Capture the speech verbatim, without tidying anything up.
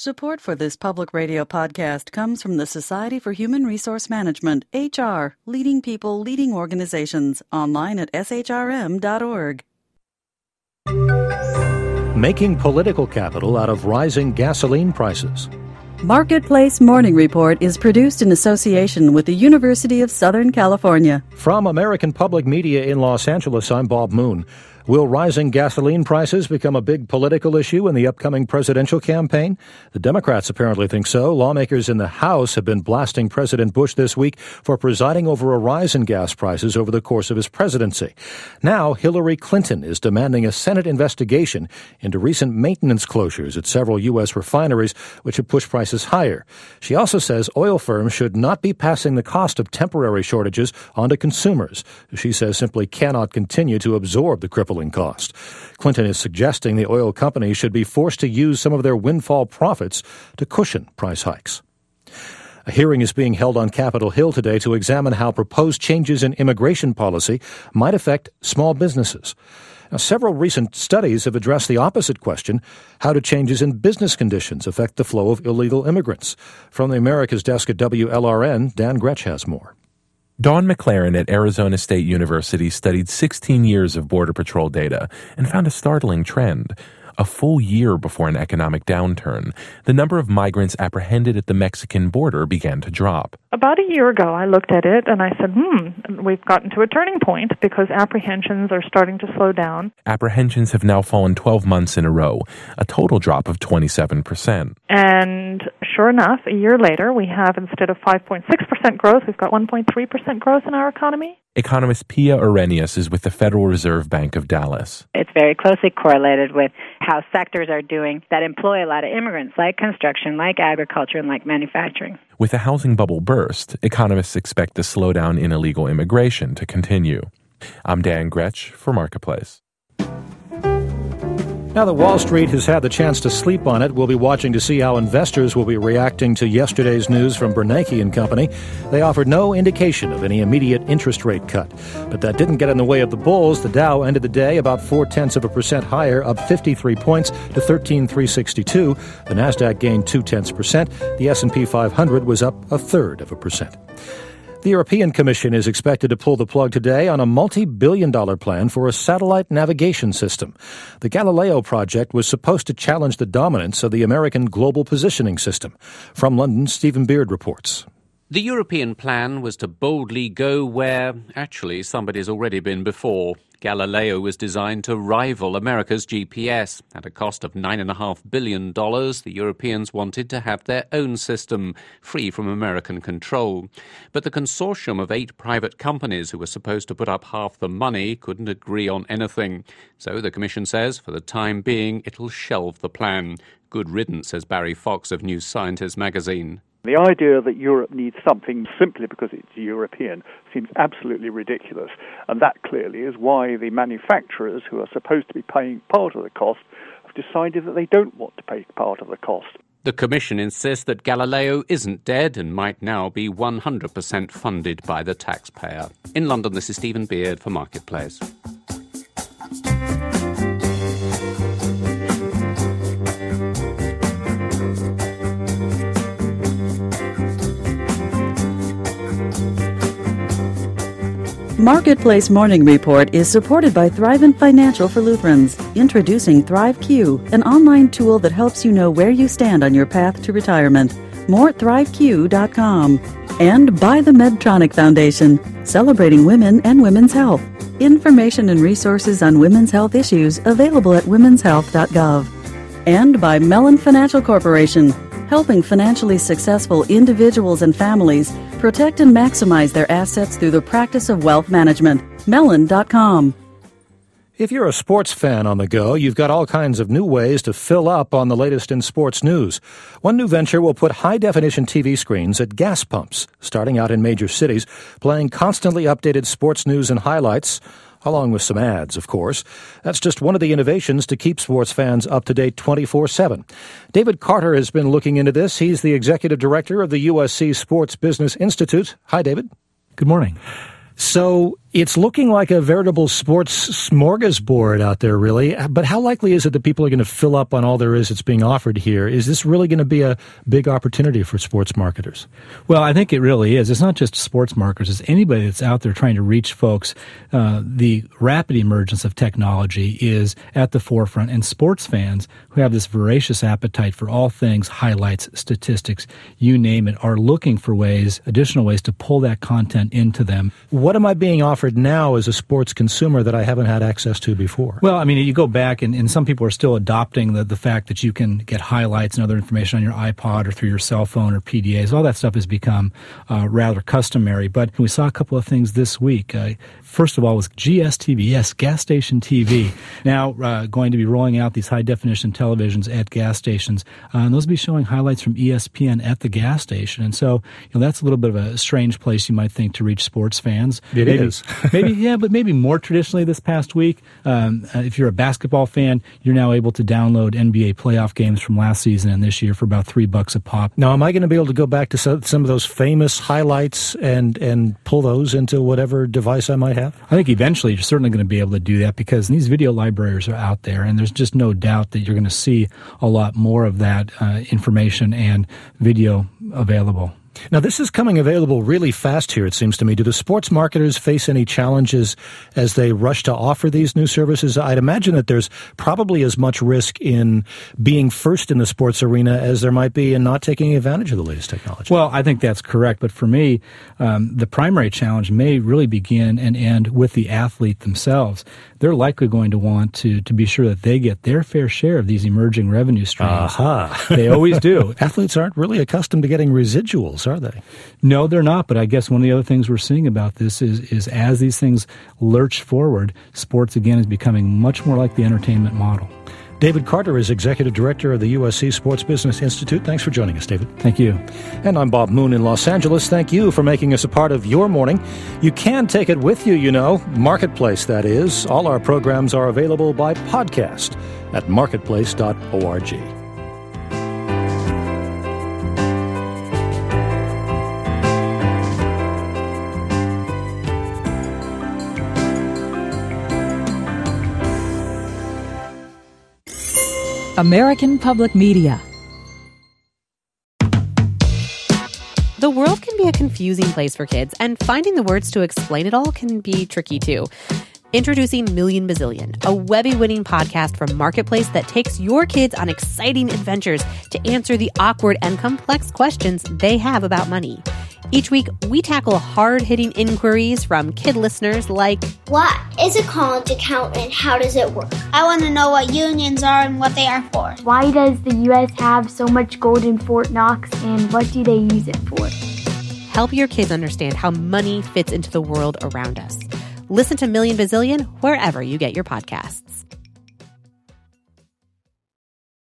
Support for this public radio podcast comes from the Society for Human Resource Management, H R, leading people, leading organizations, online at s h r m dot org. Making political capital out of rising gasoline prices. Marketplace Morning Report is produced in association with the University of Southern California. From American Public Media in Los Angeles, I'm Bob Moon. Will rising gasoline prices become a big political issue in the upcoming presidential campaign? The Democrats apparently think so. Lawmakers in the House have been blasting President Bush this week for presiding over a rise in gas prices over the course of his presidency. Now, Hillary Clinton is demanding a Senate investigation into recent maintenance closures at several U S refineries, which have pushed prices higher. She also says oil firms should not be passing the cost of temporary shortages onto consumers. She says simply cannot continue to absorb the crippling cost. Clinton is suggesting the oil companies should be forced to use some of their windfall profits to cushion price hikes. A hearing is being held on Capitol Hill today to examine how proposed changes in immigration policy might affect small businesses. Now, several recent studies have addressed the opposite question: how do changes in business conditions affect the flow of illegal immigrants? From the America's Desk at W L R N, Dan Gretsch has more. Dawn McLaren at Arizona State University studied sixteen years of Border Patrol data and found a startling trend. A full year before an economic downturn, the number of migrants apprehended at the Mexican border began to drop. About a year ago, I looked at it and I said, hmm, we've gotten to a turning point because apprehensions are starting to slow down. Apprehensions have now fallen twelve months in a row, a total drop of twenty-seven percent. And sure enough, a year later, we have, instead of five point six percent growth, we've got one point three percent growth in our economy. Economist Pia Arrhenius is with the Federal Reserve Bank of Dallas. It's very closely correlated with how sectors are doing that employ a lot of immigrants, like construction, like agriculture, and like manufacturing. With the housing bubble burst, economists expect the slowdown in illegal immigration to continue. I'm Dan Gretsch for Marketplace. Now that Wall Street has had the chance to sleep on it, we'll be watching to see how investors will be reacting to yesterday's news from Bernanke and Company. They offered no indication of any immediate interest rate cut. But that didn't get in the way of the bulls. The Dow ended the day about four-tenths of a percent higher, up fifty-three points to thirteen thousand three hundred sixty-two. The Nasdaq gained two-tenths percent. The S and P five hundred was up a third of a percent. The European Commission is expected to pull the plug today on a multi-billion dollar plan for a satellite navigation system. The Galileo project was supposed to challenge the dominance of the American global positioning system. From London, Stephen Beard reports. The European plan was to boldly go where, actually, somebody's already been before. Galileo was designed to rival America's G P S. At a cost of nine point five billion dollars, the Europeans wanted to have their own system, free from American control. But the consortium of eight private companies who were supposed to put up half the money couldn't agree on anything. So the Commission says, for the time being, it'll shelve the plan. Good riddance, says Barry Fox of New Scientist magazine. The idea that Europe needs something simply because it's European seems absolutely ridiculous. And that clearly is why the manufacturers, who are supposed to be paying part of the cost, have decided that they don't want to pay part of the cost. The Commission insists that Galileo isn't dead and might now be one hundred percent funded by the taxpayer. In London, this is Stephen Beard for Marketplace. Marketplace Morning Report is supported by Thrivent Financial for Lutherans, introducing ThriveQ, an online tool that helps you know where you stand on your path to retirement. More at thrive q dot com. And by the Medtronic Foundation, celebrating women and women's health. Information and resources on women's health issues available at womens health dot gov. And by Mellon Financial Corporation, helping financially successful individuals and families protect and maximize their assets through the practice of wealth management. Mellon dot com. If you're a sports fan on the go, you've got all kinds of new ways to fill up on the latest in sports news. One new venture will put high-definition T V screens at gas pumps, starting out in major cities, playing constantly updated sports news and highlights, along with some ads, of course. That's just one of the innovations to keep sports fans up to date twenty-four seven. David Carter has been looking into this. He's the executive director of the U S C Sports Business Institute. Hi, David. Good morning. So It's looking like a veritable sports smorgasbord out there, really. But how likely is it that people are going to fill up on all there is that's being offered here? Is this really going to be a big opportunity for sports marketers? Well, I think it really is. It's not just sports marketers. It's anybody that's out there trying to reach folks. Uh, the rapid emergence of technology is at the forefront, and sports fans who have this voracious appetite for all things highlights, statistics, you name it, are looking for ways, additional ways to pull that content into them. What am I being offered now as a sports consumer that I haven't had access to before? Well, I mean, you go back, and, and some people are still adopting the, the fact that you can get highlights and other information on your iPod or through your cell phone or P D As. All that stuff has become uh, rather customary. But we saw a couple of things this week. Uh, first of all was G S T V, yes, gas station T V. Now uh, going to be rolling out these high-definition televisions at gas stations. Uh, and those will be showing highlights from E S P N at the gas station. And so, you know, that's a little bit of a strange place, you might think, to reach sports fans. It maybe, is. maybe, yeah, but maybe more traditionally this past week, um, uh, if you're a basketball fan, you're now able to download N B A playoff games from last season and this year for about three bucks a pop. Now, am I going to be able to go back to some, some of those famous highlights and, and pull those into whatever device I might have? I think eventually you're certainly going to be able to do that, because these video libraries are out there, and there's just no doubt that you're going to see a lot more of that uh, information and video available. Now, this is coming available really fast here, it seems to me. Do the sports marketers face any challenges as they rush to offer these new services? I'd imagine that there's probably as much risk in being first in the sports arena as there might be in not taking advantage of the latest technology. Well, I think that's correct. But for me, um, the primary challenge may really begin and end with the athlete themselves. They're likely going to want to, to be sure that they get their fair share of these emerging revenue streams. Aha. They always do. Athletes aren't really accustomed to getting residuals, are they? No, they're not. But I guess one of the other things we're seeing about this is, is as these things lurch forward, sports again is becoming much more like the entertainment model. David Carter is Executive Director of the U S C Sports Business Institute. Thanks for joining us, David. Thank you. And I'm Bob Moon in Los Angeles. Thank you for making us a part of your morning. You can take it with you, you know, Marketplace, that is. All our programs are available by podcast at marketplace dot org. American Public Media. The world can be a confusing place for kids, and finding the words to explain it all can be tricky too. Introducing Million Bazillion, a Webby-winning podcast from Marketplace that takes your kids on exciting adventures to answer the awkward and complex questions they have about money. Each week, we tackle hard-hitting inquiries from kid listeners like, what is a college account and how does it work? I want to know what unions are and what they are for. Why does the U S have so much gold in Fort Knox, and what do they use it for? Help your kids understand how money fits into the world around us. Listen to Million Bazillion wherever you get your podcasts.